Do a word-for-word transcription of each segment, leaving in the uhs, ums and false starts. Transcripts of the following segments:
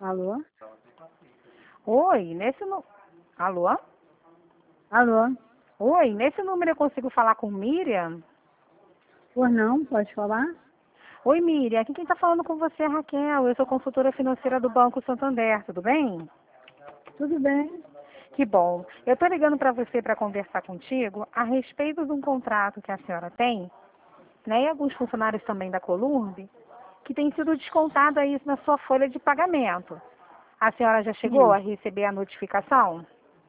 Alô? Oi, nesse nu... Alô? Alô? Oi, nesse número eu consigo falar com Miriam? Por não, pode falar? Oi, Miriam, aqui quem está falando com você é a Raquel, eu sou consultora financeira do Banco Santander, tudo bem? Tudo bem. Que bom. Eu estou ligando para você para conversar contigo a respeito de um contrato que a senhora tem, né, e alguns funcionários também da Columbe, que tem sido descontado aí na sua folha de pagamento. A senhora já chegou Sim. a receber a notificação?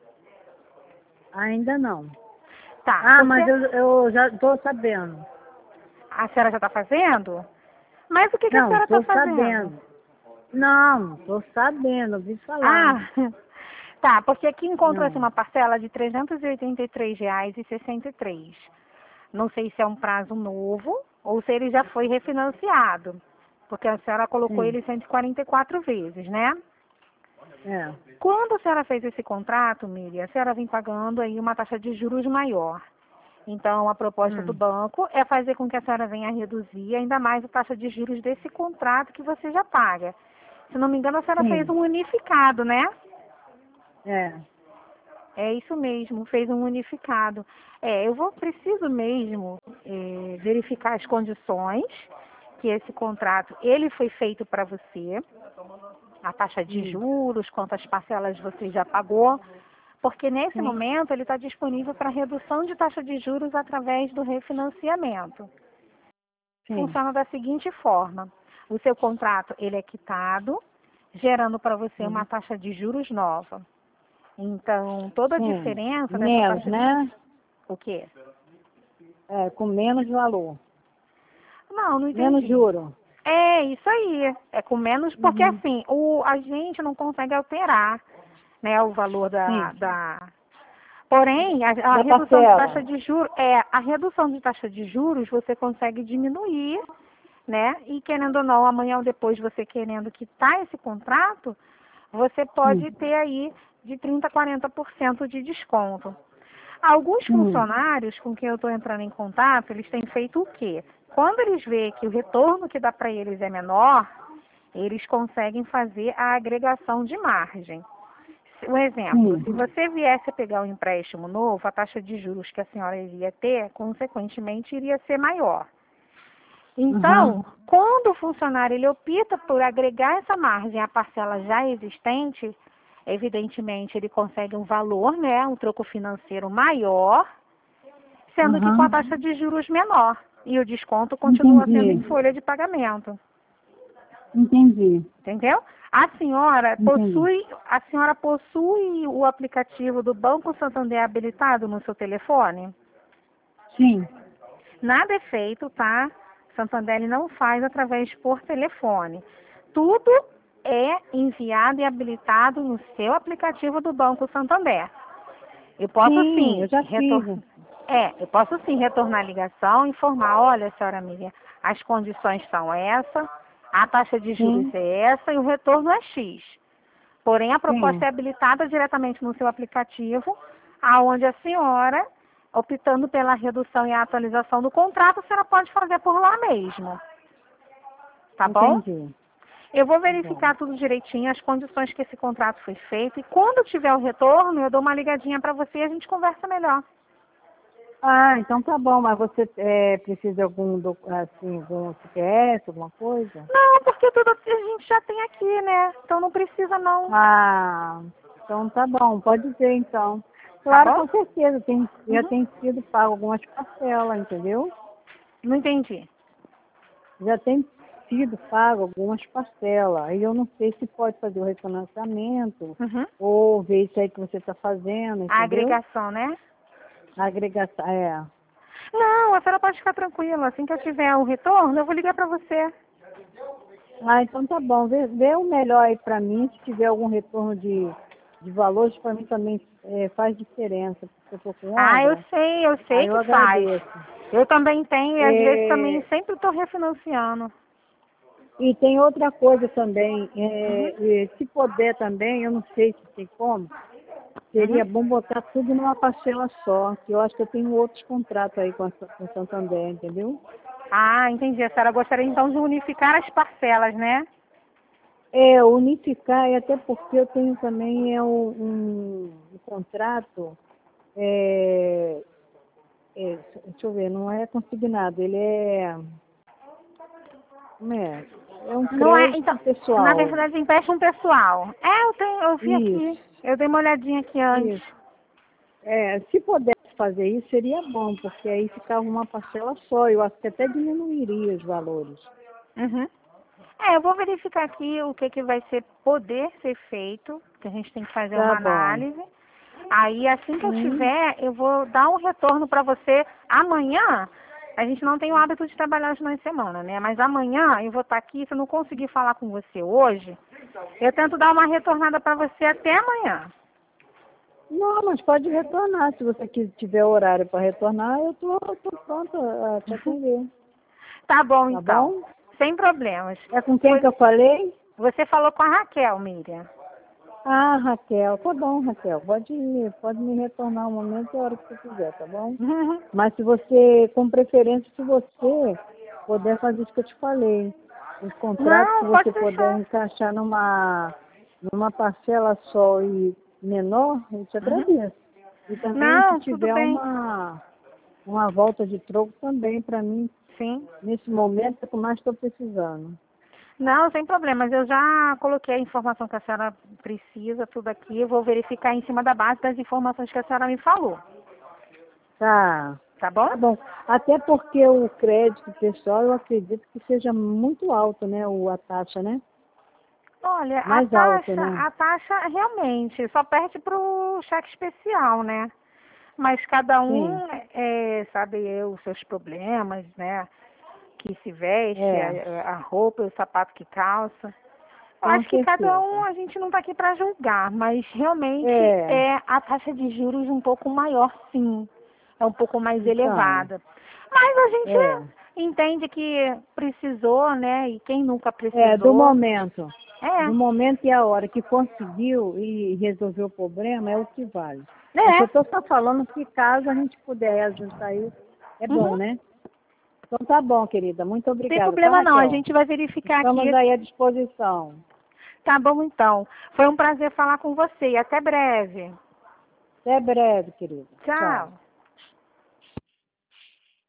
Ainda não. Tá, Ah, você... mas eu, eu já estou sabendo. A senhora já está fazendo? Mas o que, que a Não, senhora está estou fazendo? sabendo. Não, estou sabendo, ouvi falar. Ah, tá, porque aqui encontra-se Não. uma parcela de trezentos e oitenta e três reais e sessenta e três. Não sei se é um prazo novo ou se ele já foi refinanciado, porque a senhora colocou Sim. ele cento e quarenta e quatro vezes, né? É. Quando a senhora fez esse contrato, Miriam, a senhora vem pagando aí uma taxa de juros maior. Então, a proposta do Hum. banco é fazer com que a senhora venha reduzir ainda mais a taxa de juros desse contrato que você já paga. Se não me engano, a senhora fez Sim. um unificado, né? É. É isso mesmo, fez um unificado. É, eu vou preciso mesmo é, verificar as condições que esse contrato ele foi feito para você, a taxa de Hum. juros, quantas parcelas você já pagou, porque nesse Sim. momento ele está disponível para redução de taxa de juros através do refinanciamento. Sim. Funciona da seguinte forma: o seu contrato ele é quitado, gerando para você uma Uhum. taxa de juros nova. Então, toda a Sim. diferença dessa Menos, taxa de... né? O quê? É, com menos valor. Não, não Menos entendi. juro. É isso aí. É com menos, porque Uhum. assim, o, a gente não consegue alterar, né, o valor da, Sim. da... Porém, a, a Da redução de taxa parcela. de juros, é, a redução de taxa de juros você consegue diminuir, né? E querendo ou não, amanhã ou depois você querendo quitar esse contrato, você pode Hum. ter aí de trinta a quarenta por cento de desconto. Alguns Hum. funcionários com quem eu estou entrando em contato, eles têm feito o quê? Quando eles veem que o retorno que dá para eles é menor, eles conseguem fazer a agregação de margem. Um exemplo, Sim. se você viesse a pegar um empréstimo novo, a taxa de juros que a senhora iria ter, consequentemente, iria ser maior. Uhum. Então, quando o funcionário ele opta por agregar essa margem à parcela já existente, evidentemente ele consegue um valor, né, um troco financeiro maior, sendo que com a Uhum. taxa de juros menor. E o desconto continua sendo em Entendi. folha de pagamento. Entendi. Entendeu? A senhora Entendi. possui, a senhora possui o aplicativo do Banco Santander habilitado no seu telefone? Sim. Nada é feito, tá? Santander ele não faz através por telefone. Tudo é enviado e habilitado no seu aplicativo do Banco Santander. Eu posso Sim, eu sim já fiz. retor... é, eu posso sim retornar a ligação, informar, olha, senhora Miriam, as condições são essa, a taxa de juros Sim, é essa e o retorno é X. Porém, a proposta sim. é habilitada diretamente no seu aplicativo, aonde a senhora, optando pela redução e a atualização do contrato, a senhora pode fazer por lá mesmo. Tá bom? Entendi. Eu vou Tá bom. verificar tudo direitinho, as condições que esse contrato foi feito, e quando tiver o retorno, eu dou uma ligadinha para você e a gente conversa melhor. Ah, então tá bom, mas você é, precisa de algum, doc- assim, algum C P F, alguma coisa? Não, porque tudo a gente já tem aqui, né? Então não precisa não. Ah, então tá bom, pode ser então. Tá Claro, bom? com certeza, tem, já Uhum. tem sido pago algumas parcelas, entendeu? Não entendi. Já tem sido pago algumas parcelas. Aí eu não sei se pode fazer o refinanciamento Uhum. ou ver isso aí que você está fazendo, A entendeu? agregação, né? A agregação, é. Não, a senhora pode ficar tranquila. Assim que eu tiver o retorno, eu vou ligar para você. Ah, então tá bom. Vê, vê o melhor aí para mim. Se tiver algum retorno de, de valores, para mim também é, faz diferença. Porque eu tô com Ah, eu obra, sei, eu aí sei eu que faz. agradeço. Eu também tenho e às vezes também É, sempre estou refinanciando. e tem outra coisa também. Uhum. É, é, se puder também, eu não sei se tem como, Uhum. seria bom botar tudo numa parcela só. Que eu acho que eu tenho outros contratos aí com a com o Santander, entendeu? Ah, entendi. A senhora gostaria então de unificar as parcelas, né? É, unificar, e até porque eu tenho também é, um, um, um contrato, é, é, deixa eu ver, não é consignado, ele é, como é? É um Não é, crédito então, na pessoal. verdade, empréstimo pessoal. É, eu tenho, eu vi aqui. Isso, Eu dei uma olhadinha aqui antes. isso. É, se pudesse fazer isso, seria bom, porque aí ficava uma parcela só, eu acho que até diminuiria os valores. Uhum. É, eu vou verificar aqui o que, que vai ser poder ser feito, que a gente tem que fazer Tá uma bom. análise. Aí, assim que eu Sim. tiver, eu vou dar um retorno para você amanhã. A gente não tem o hábito de trabalhar os finais de semana, né? Mas amanhã eu vou estar aqui. Se eu não conseguir falar com você hoje, eu tento dar uma retornada para você até amanhã. Não, mas pode retornar. Se você que tiver horário para retornar, eu tô, tô pronta a te atender. Tá bom, Tá então. bom? Sem problemas. É com quem Foi- que eu falei? Você falou com a Raquel, Miriam. Ah, Raquel. Tá bom, Raquel. Pode, pode me retornar um momento e a hora que você quiser, tá bom? Mas se você, com preferência, se você puder fazer isso que eu te falei. Os contratos, se Não, pode você puder deixar. encaixar numa, numa parcela só e menor, eu te Uhum. agradeço. E também se Não, tudo tiver bem. uma, uma volta de troco também, para mim, Sim. nesse momento, é o que mais estou precisando. Não, sem problemas. Eu já coloquei a informação que a senhora precisa, tudo aqui. Eu vou verificar em cima da base das informações que a senhora me falou. Tá, Tá bom? tá bom. Até porque o crédito pessoal, eu acredito que seja muito alto, né, o, a taxa, né? Olha, a Mais alto, taxa, né? a taxa realmente só perde para o cheque especial, né? Mas cada um Sim, é, sabe os seus problemas, né? Que se veste, é, a, a roupa, o sapato que calça. Eu com acho que cada um certeza. a gente não está aqui para julgar, mas realmente É, é a taxa de juros um pouco maior, sim. É um pouco mais então, elevada. Mas a gente é, entende que precisou, né? E quem nunca é, do precisou, momento, do é. momento e a hora que conseguiu e resolveu o problema é o que vale. Mas eu É. estou só falando que caso a gente puder ajustar isso, é bom, Uhum. né? Então tá bom, querida. Muito Sem obrigada, tá, problema não, a Raquel? gente vai verificar Estamos aqui. aí à disposição. Tá bom então. Foi um prazer falar com você e até breve. Até breve, querida. Tchau. Tchau.